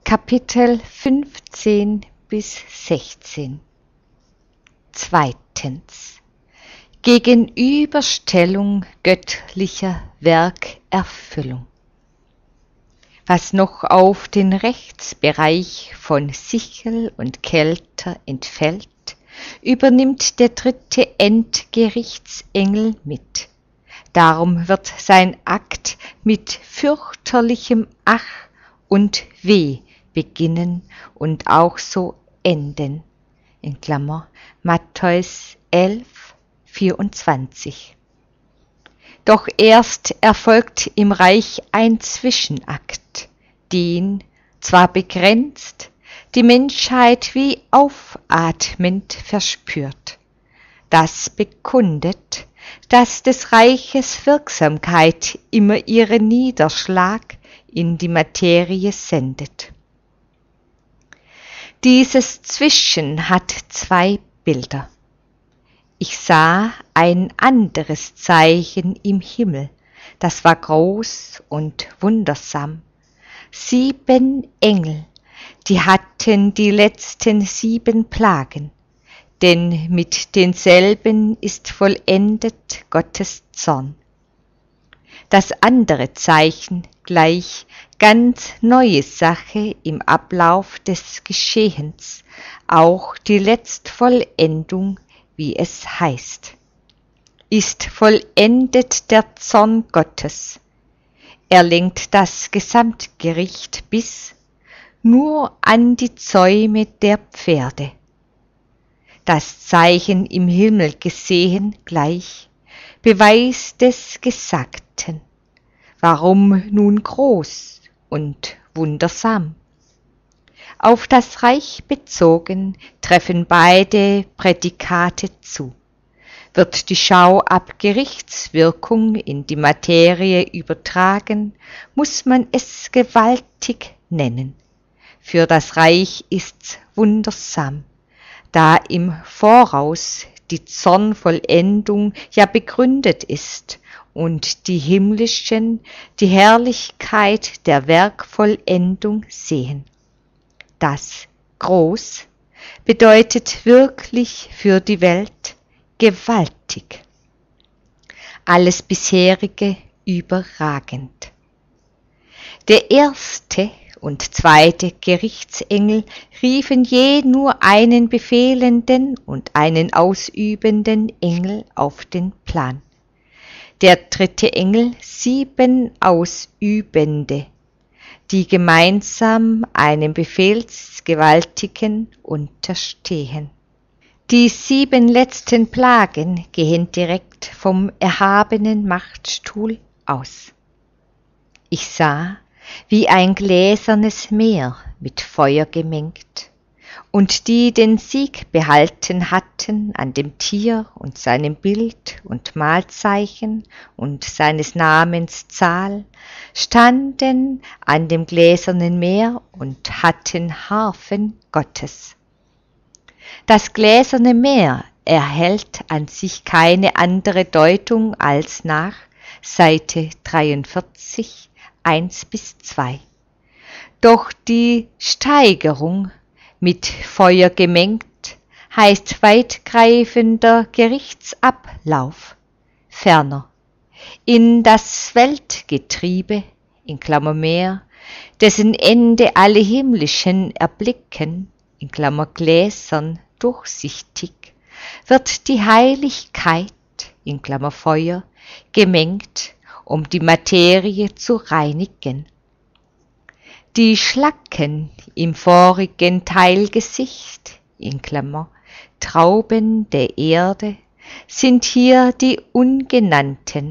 Kapitel 15 bis 16. Zweitens. Gegenüberstellung göttlicher Werkerfüllung. Was noch auf den Rechtsbereich von Sichel und Kelter entfällt, übernimmt der dritte Endgerichtsengel mit. Darum wird sein Akt mit fürchterlichem Ach und Weh beginnen und auch so enden. In Klammer Matthäus 11, 24. Doch erst erfolgt im Reich ein Zwischenakt, den, zwar begrenzt, die Menschheit wie aufatmend verspürt. Das bekundet, dass des Reiches Wirksamkeit immer ihren Niederschlag in die Materie sendet. Dieses Zwischen hat zwei Bilder. Ich sah ein anderes Zeichen im Himmel, das war groß und wundersam. 7 Engel, die hatten die letzten 7 Plagen, denn mit denselben ist vollendet Gottes Zorn. Das andere Zeichen gleich ganz neue Sache im Ablauf des Geschehens, auch die Letztvollendung, wie es heißt. Ist vollendet der Zorn Gottes. Er lenkt das Gesamtgericht bis nur an die Zäume der Pferde. Das Zeichen im Himmel gesehen gleich, Beweis des Gesagten. Warum nun groß und wundersam? Auf das Reich bezogen treffen beide Prädikate zu. Wird die Schau ab Gerichtswirkung in die Materie übertragen, muss man es gewaltig nennen. Für das Reich ist's wundersam, da im Voraus die Zornvollendung ja begründet ist und die Himmlischen die Herrlichkeit der Werkvollendung sehen. Das groß bedeutet wirklich für die Welt gewaltig. Alles bisherige überragend. Der erste und zweite Gerichtsengel riefen je nur einen befehlenden und einen ausübenden Engel auf den Plan. Der dritte Engel 7 Ausübende, die gemeinsam einem Befehlsgewaltigen unterstehen. Die 7 letzten Plagen gehen direkt vom erhabenen Machtstuhl aus. Ich sah, wie ein gläsernes Meer mit Feuer gemengt, und die den Sieg behalten hatten an dem Tier und seinem Bild und Malzeichen und seines Namens Zahl, standen an dem gläsernen Meer und hatten Harfen Gottes. Das gläserne Meer erhält an sich keine andere Deutung als nach Seite 43, 1-2. Doch die Steigerung mit Feuer gemengt heißt weitgreifender Gerichtsablauf. Ferner, in das Weltgetriebe, in Klammer Meer, dessen Ende alle Himmlischen erblicken, in Klammer gläsern, durchsichtig, wird die Heiligkeit, in Klammer Feuer, gemengt, um die Materie zu reinigen. Die Schlacken im vorigen Teilgesicht, in Klammer Trauben der Erde, sind hier die Ungenannten,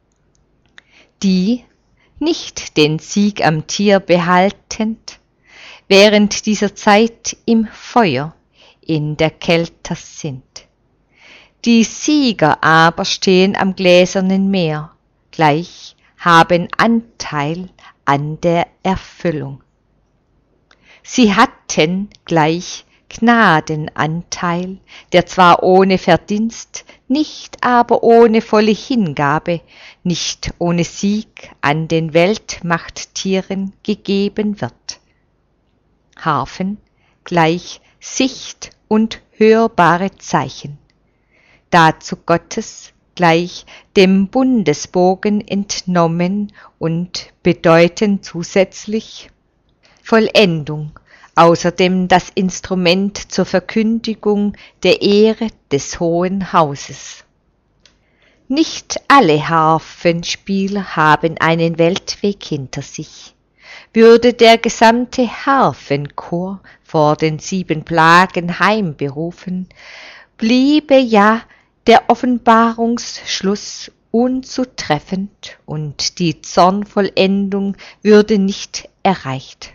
die, nicht den Sieg am Tier behaltend, während dieser Zeit im Feuer in der Kälte sind. Die Sieger aber stehen am gläsernen Meer, gleich haben Anteil an der Erfüllung. Sie hatten gleich Gnadenanteil, der zwar ohne Verdienst, nicht aber ohne volle Hingabe, nicht ohne Sieg an den Weltmachttieren gegeben wird. Harfen gleich sicht- und hörbare Zeichen. Dazu Gottes gleich dem Bundesbogen entnommen und bedeuten zusätzlich Vollendung, außerdem das Instrument zur Verkündigung der Ehre des Hohen Hauses. Nicht alle Harfenspieler haben einen Weltweg hinter sich. Würde der gesamte Harfenchor vor den 7 Plagen heimberufen, bliebe ja der Offenbarungsschluss unzutreffend und die Zornvollendung würde nicht erreicht.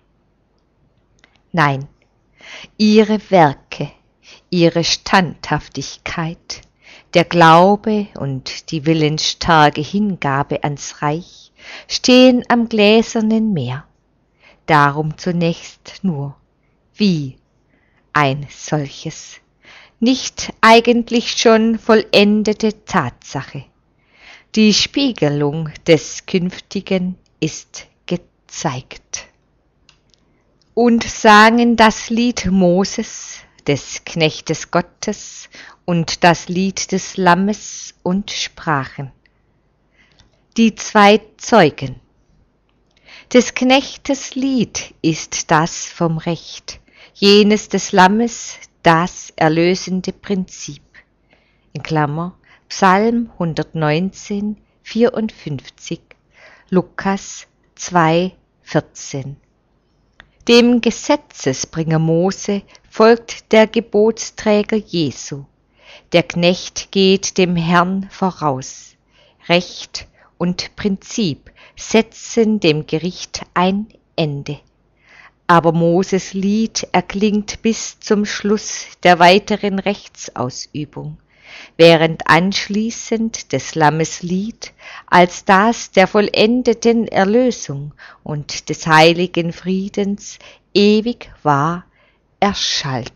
Nein, ihre Werke, ihre Standhaftigkeit, der Glaube und die willensstarke Hingabe ans Reich stehen am gläsernen Meer. Darum zunächst nur, wie ein solches, nicht eigentlich schon vollendete Tatsache. Die Spiegelung des Künftigen ist gezeigt. Und sangen das Lied Moses, des Knechtes Gottes, und das Lied des Lammes und sprachen. Die 2 Zeugen. Des Knechtes Lied ist das vom Recht, jenes des Lammes das erlösende Prinzip. In Klammer Psalm 119, 54, Lukas 2, 14. Dem Gesetzesbringer Mose folgt der Gebotsträger Jesu. Der Knecht geht dem Herrn voraus. Recht und Prinzip setzen dem Gericht ein Ende. Aber Moses Lied erklingt bis zum Schluss der weiteren Rechtsausübung, während anschließend des Lammes Lied als das der vollendeten Erlösung und des heiligen Friedens ewig wahr erschallt.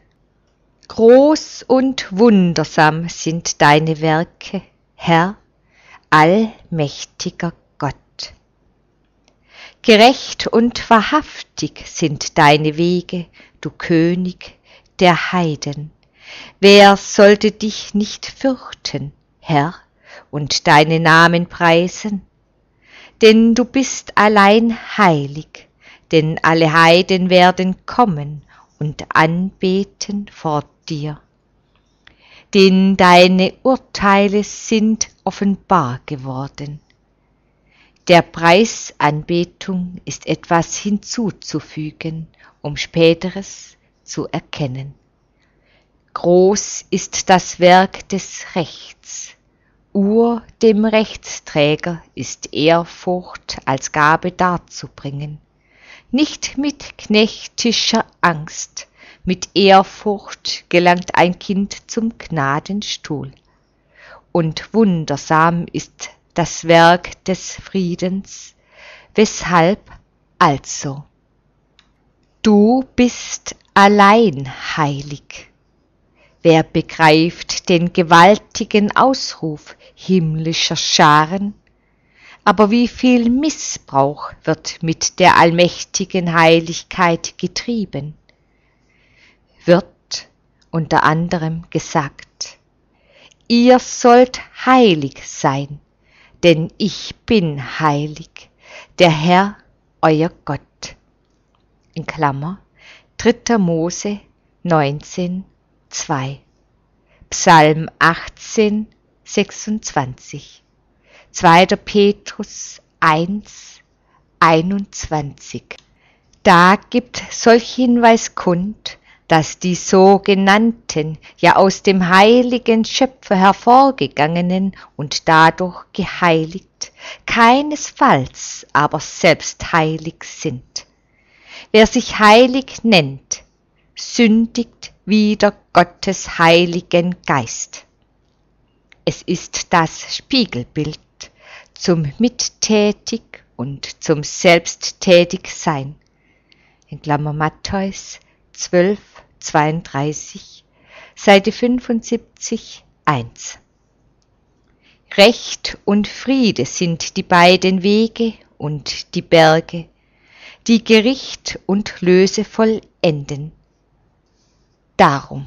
Groß und wundersam sind deine Werke, Herr, allmächtiger Gott. Gerecht und wahrhaftig sind deine Wege, du König der Heiden. Wer sollte dich nicht fürchten, Herr, und deinen Namen preisen? Denn du bist allein heilig, denn alle Heiden werden kommen und anbeten vor dir. Denn deine Urteile sind offenbar geworden. Der Preisanbetung ist etwas hinzuzufügen, um Späteres zu erkennen. Groß ist das Werk des Rechts. Dem Rechtsträger ist Ehrfurcht als Gabe darzubringen. Nicht mit knechtischer Angst, mit Ehrfurcht gelangt ein Kind zum Gnadenstuhl. Und wundersam ist das Werk des Friedens, weshalb also? Du bist allein heilig. Wer begreift den gewaltigen Ausruf himmlischer Scharen? Aber wie viel Missbrauch wird mit der allmächtigen Heiligkeit getrieben? Wird unter anderem gesagt, ihr sollt heilig sein, denn ich bin heilig, der Herr, euer Gott. In Klammer 3. Mose 19, 2. Psalm 18, 26. 2. Petrus 1, 21. Da gibt solch Hinweis kund, dass die sogenannten, ja aus dem heiligen Schöpfer hervorgegangenen und dadurch geheiligt, keinesfalls aber selbst heilig sind. Wer sich heilig nennt, sündigt wider Gottes heiligen Geist. Es ist das Spiegelbild zum Mittätig und zum Selbsttätigsein. In Klammer Matthäus 12, 32, Seite 75, 1. Recht und Friede sind die beiden Wege und die Berge. die Gericht und Löse vollenden. Darum,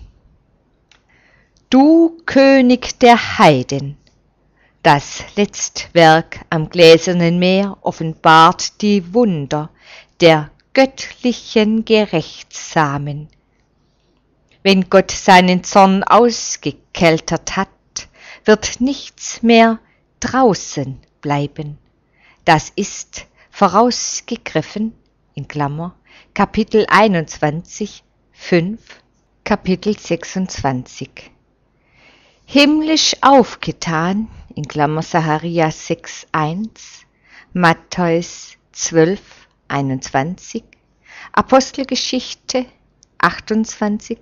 du König der Heiden, das Letztwerk am gläsernen Meer offenbart die Wunder der göttlichen Gerechtsamen. Wenn Gott seinen Zorn ausgekeltert hat, wird nichts mehr draußen bleiben. Das ist vorausgegriffen, in Klammer, Kapitel 21, 5, Kapitel 26. Himmlisch aufgetan, in Klammer Sacharja 6, 1, Matthäus 12, 21, Apostelgeschichte 28,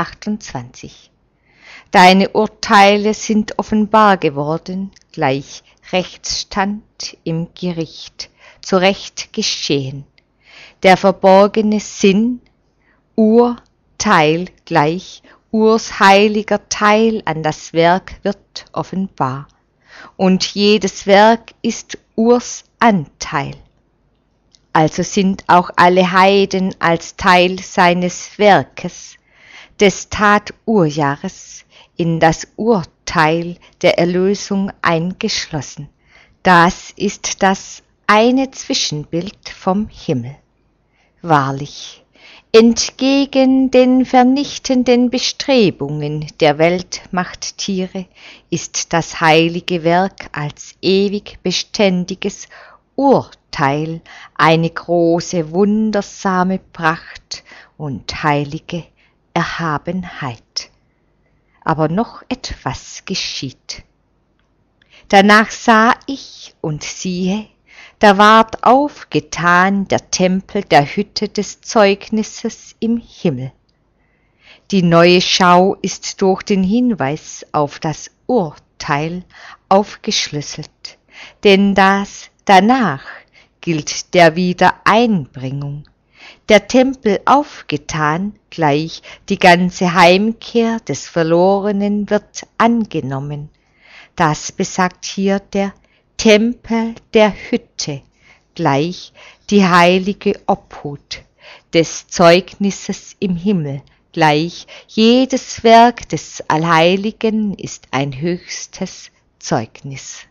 28. Deine Urteile sind offenbar geworden, gleich Rechtsstand im Gericht, zu Recht geschehen. Der verborgene Sinn, Urteil gleich Urs heiliger Teil an das Werk wird offenbar. Und jedes Werk ist Urs Anteil. Also sind auch alle Heiden als Teil seines Werkes, des Taturjahres, in das Urteil der Erlösung eingeschlossen. Das ist das eine Zwischenbild vom Himmel. Wahrlich, entgegen den vernichtenden Bestrebungen der Weltmachttiere ist das heilige Werk als ewig beständiges Urteil eine große, wundersame Pracht und heilige Erhabenheit. Aber noch etwas geschieht. Danach sah ich und siehe, da ward aufgetan der Tempel der Hütte des Zeugnisses im Himmel. Die neue Schau ist durch den Hinweis auf das Urteil aufgeschlüsselt, denn das danach gilt der Wiedereinbringung. Der Tempel aufgetan, gleich die ganze Heimkehr des Verlorenen wird angenommen. Das besagt hier der Tempel der Hütte, gleich die heilige Obhut des Zeugnisses im Himmel, gleich jedes Werk des Allheiligen ist ein höchstes Zeugnis.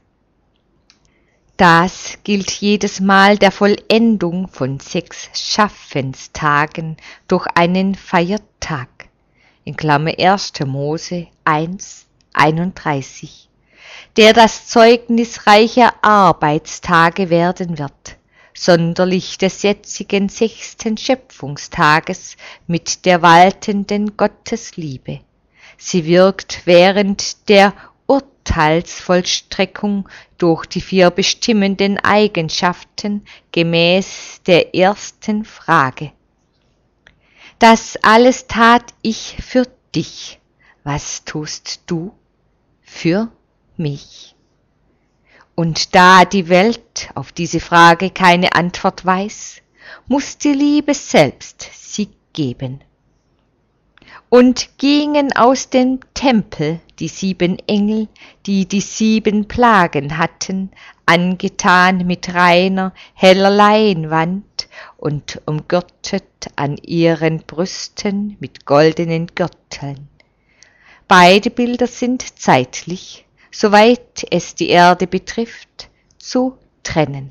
Das gilt jedes Mal der Vollendung von 6 Schaffenstagen durch einen Feiertag, in Klammer 1. Mose 1, 31, der das Zeugnis reicher Arbeitstage werden wird, sonderlich des jetzigen 6. Schöpfungstages mit der waltenden Gottesliebe. Sie wirkt während der Urteilsvollstreckung durch die 4 bestimmenden Eigenschaften gemäß der ersten Frage. Das alles tat ich für dich. Was tust du für mich? Und da die Welt auf diese Frage keine Antwort weiß, muss die Liebe selbst sie geben. Und gingen aus dem Tempel die 7 Engel, die die 7 Plagen hatten, angetan mit reiner, heller Leinwand und umgürtet an ihren Brüsten mit goldenen Gürteln. Beide Bilder sind zeitlich, soweit es die Erde betrifft, zu trennen.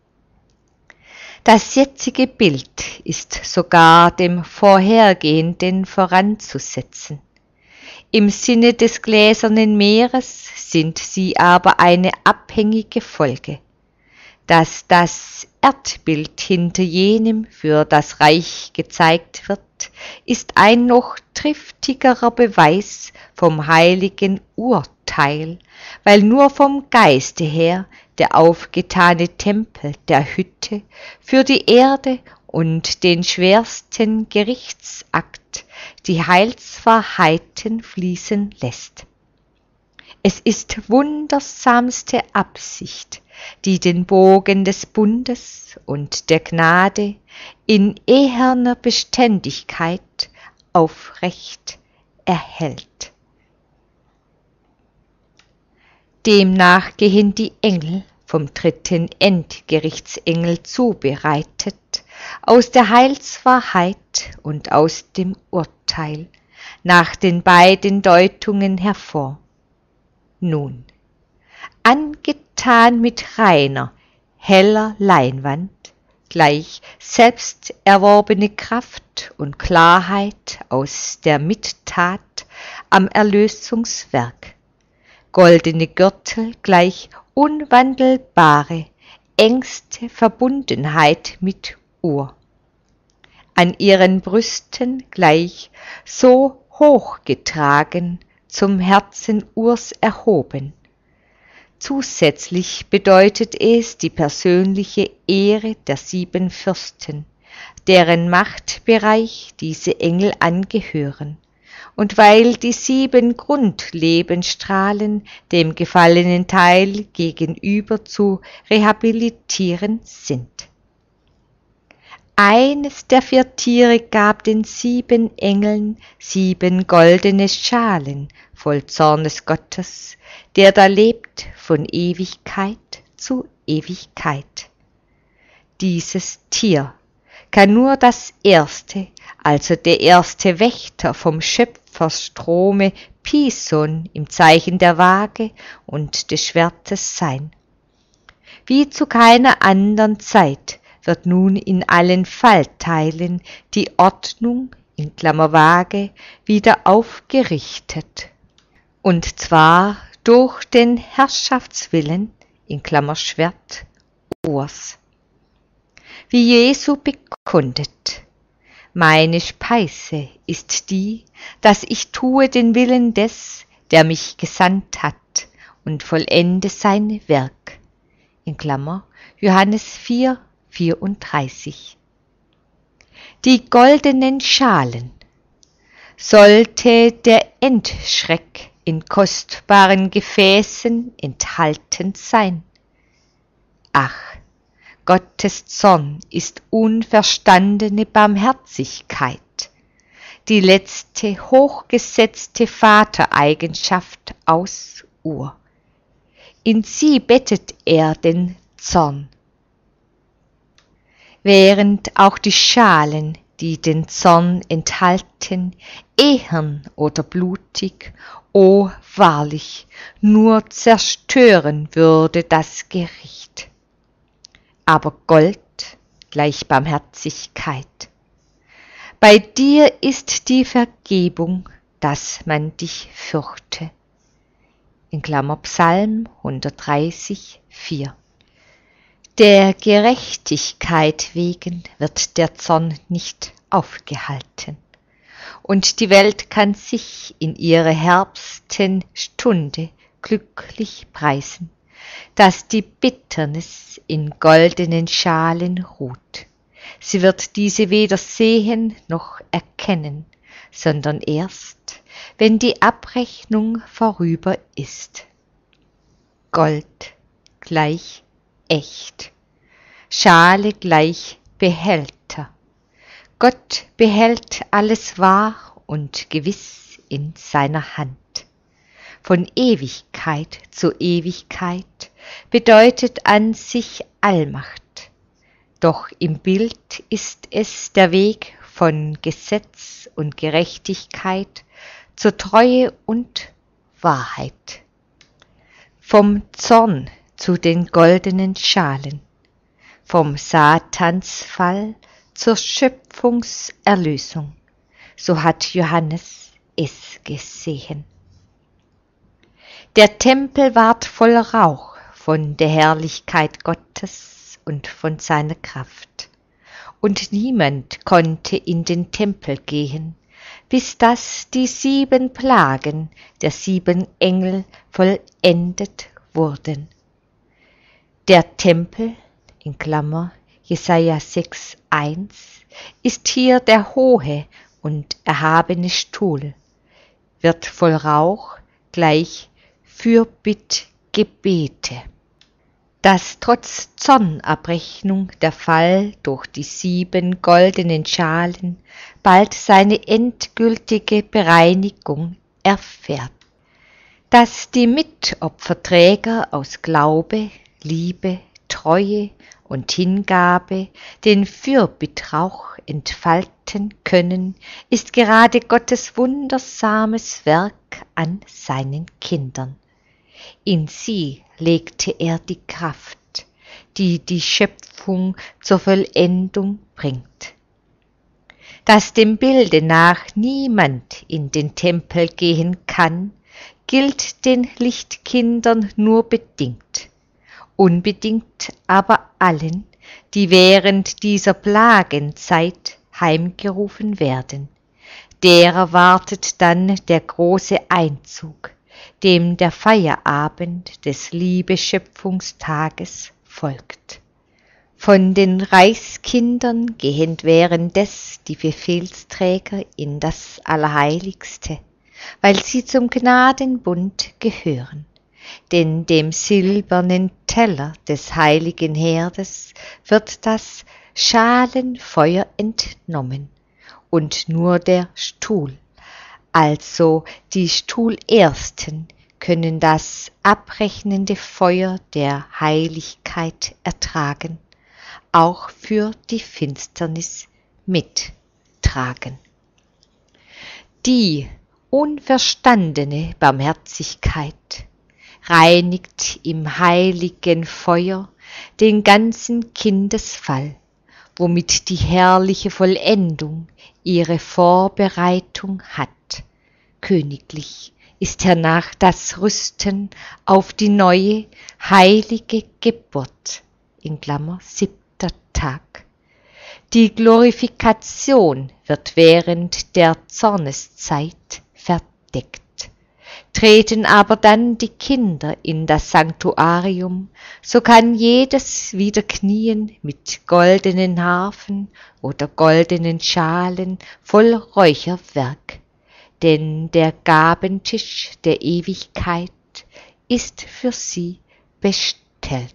Das jetzige Bild ist sogar dem vorhergehenden voranzusetzen. Im Sinne des gläsernen Meeres sind sie aber eine abhängige Folge. Dass das Erdbild hinter jenem für das Reich gezeigt wird, ist ein noch triftigerer Beweis vom heiligen Urteil, weil nur vom Geiste her der aufgetane Tempel der Hütte für die Erde und den schwersten Gerichtsakt die Heilswahrheiten fließen lässt. Es ist wundersamste Absicht, die den Bogen des Bundes und der Gnade in eherner Beständigkeit aufrecht erhält. Demnach gehen die Engel vom 3. Endgerichtsengel zubereitet aus der Heilswahrheit und aus dem Urteil, nach den beiden Deutungen hervor. Nun, angetan mit reiner, heller Leinwand, gleich selbst erworbene Kraft und Klarheit aus der Mittat am Erlösungswerk, goldene Gürtel gleich unwandelbare, engste Verbundenheit mit Ur, an ihren Brüsten gleich so hoch getragen, zum Herzen Urs erhoben. Zusätzlich bedeutet es die persönliche Ehre der 7 Fürsten, deren Machtbereich diese Engel angehören, und weil die 7 Grundlebensstrahlen dem gefallenen Teil gegenüber zu rehabilitieren sind. Eines der 4 Tiere gab den 7 Engeln 7 goldene Schalen voll Zornes Gottes, der da lebt von Ewigkeit zu Ewigkeit. Dieses Tier kann nur das erste, also der erste Wächter vom Schöpferstrome Pison im Zeichen der Waage und des Schwertes sein. Wie zu keiner anderen Zeit wird nun in allen Fallteilen die Ordnung in Klammer Waage wieder aufgerichtet, und zwar durch den Herrschaftswillen in Klammer Schwert Urs. Wie Jesu bekundet: Meine Speise ist die, dass ich tue den Willen des, der mich gesandt hat, und vollende sein Werk. In Klammer Johannes 4,34. Die goldenen Schalen. Sollte der Endschreck in kostbaren Gefäßen enthalten sein? Ach, Gottes Zorn ist unverstandene Barmherzigkeit, die letzte hochgesetzte Vatereigenschaft aus Ur. In sie bettet er den Zorn. Während auch die Schalen, die den Zorn enthalten, ehern oder blutig, o wahrlich, nur zerstören würde das Gericht. Aber Gold gleich Barmherzigkeit. Bei dir ist die Vergebung, dass man dich fürchte. In Klammer Psalm 130, 4. Der Gerechtigkeit wegen wird der Zorn nicht aufgehalten, und die Welt kann sich in ihrer herbsten Stunde glücklich preisen, dass die Bitternis in goldenen Schalen ruht. Sie wird diese weder sehen noch erkennen, sondern erst, wenn die Abrechnung vorüber ist. Gold gleich echt, Schale gleich Behälter. Gott behält alles wahr und gewiss in seiner Hand. Von Ewigkeit zu Ewigkeit bedeutet an sich Allmacht. Doch im Bild ist es der Weg von Gesetz und Gerechtigkeit zur Treue und Wahrheit. Vom Zorn zu den goldenen Schalen, vom Satansfall zur Schöpfungserlösung, so hat Johannes es gesehen. Der Tempel ward voll Rauch von der Herrlichkeit Gottes und von seiner Kraft, und niemand konnte in den Tempel gehen, bis dass die 7 Plagen der 7 Engel vollendet wurden. Der Tempel, in Klammer Jesaja 6,1, ist hier der hohe und erhabene Stuhl, wird voll Rauch gleich Fürbittgebete. Dass trotz Zornabrechnung der Fall durch die 7 goldenen Schalen bald seine endgültige Bereinigung erfährt. Dass die Mitopferträger aus Glaube, Liebe, Treue und Hingabe den Fürbittrauch entfalten können, ist gerade Gottes wundersames Werk an seinen Kindern. In sie legte er die Kraft, die die Schöpfung zur Vollendung bringt. Dass dem Bilde nach niemand in den Tempel gehen kann, gilt den Lichtkindern nur bedingt, unbedingt aber allen, die während dieser Plagenzeit heimgerufen werden. Derer wartet dann der große Einzug, dem der Feierabend des Liebeschöpfungstages folgt. Von den Reichskindern gehen währenddes die Befehlsträger in das Allerheiligste, weil sie zum Gnadenbund gehören, denn dem silbernen Teller des heiligen Herdes wird das Schalenfeuer entnommen und nur der Stuhl, also die Stuhlersten, können das abrechnende Feuer der Heiligkeit ertragen, auch für die Finsternis mittragen. Die unverstandene Barmherzigkeit reinigt im heiligen Feuer den ganzen Kindesfall, womit die herrliche Vollendung ihre Vorbereitung hat. Königlich ist hernach das Rüsten auf die neue heilige Geburt, in Klammer 7. Tag. Die Glorifikation wird während der Zorneszeit verdeckt. Treten aber dann die Kinder in das Sanktuarium, so kann jedes wieder knien mit goldenen Harfen oder goldenen Schalen voll Räucherwerk, denn der Gabentisch der Ewigkeit ist für sie bestellt.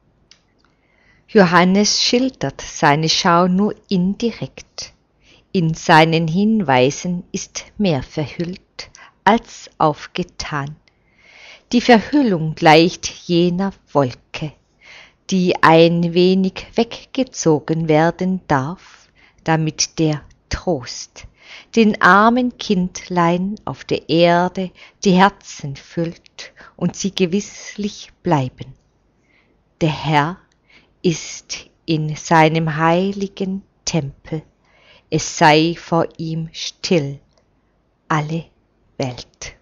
Johannes schildert seine Schau nur indirekt. In seinen Hinweisen ist mehr verhüllt als aufgetan. Die Verhüllung gleicht jener Wolke, die ein wenig weggezogen werden darf, damit der Trost den armen Kindlein auf der Erde die Herzen füllt und sie gewisslich bleiben. Der Herr ist in seinem heiligen Tempel, es sei vor ihm still alle Welt.